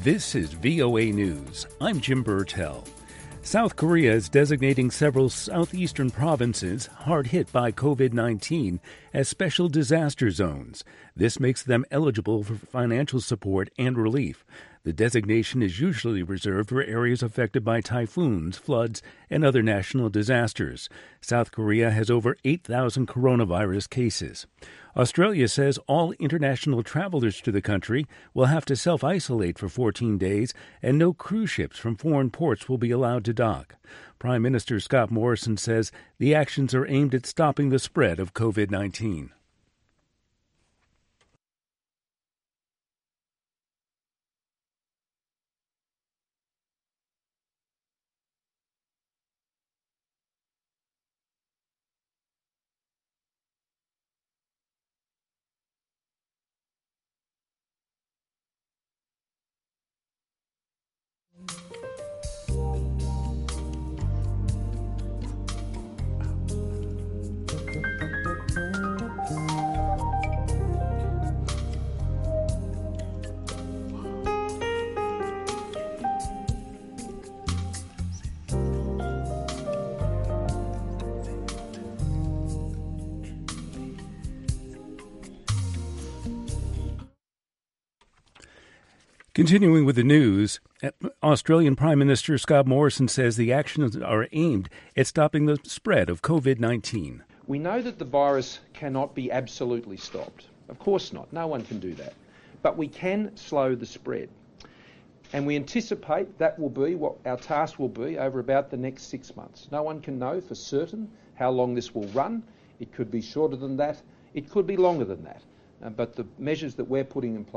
This is VOA News. I'm Jim Burtell. South Korea is designating several southeastern provinces hard hit by COVID-19 as special disaster zones. This makes them eligible for financial support and relief. The designation is usually reserved for areas affected by typhoons, floods, and other national disasters. South Korea has over 8,000 coronavirus cases. Australia says all international travelers to the country will have to self-isolate for 14 days, and no cruise ships from foreign ports will be allowed to dock. Prime Minister Scott Morrison says the actions are aimed at stopping the spread of COVID-19. Continuing with the news, Australian Prime Minister Scott Morrison says the actions are aimed at stopping the spread of COVID-19. We know that the virus cannot be absolutely stopped. Of course not. No one can do that. But we can slow the spread. And we anticipate that will be what our task will be over about the next 6 months. No one can know for certain how long this will run. It could be shorter than that. It could be longer than that. But the measures that we're putting in place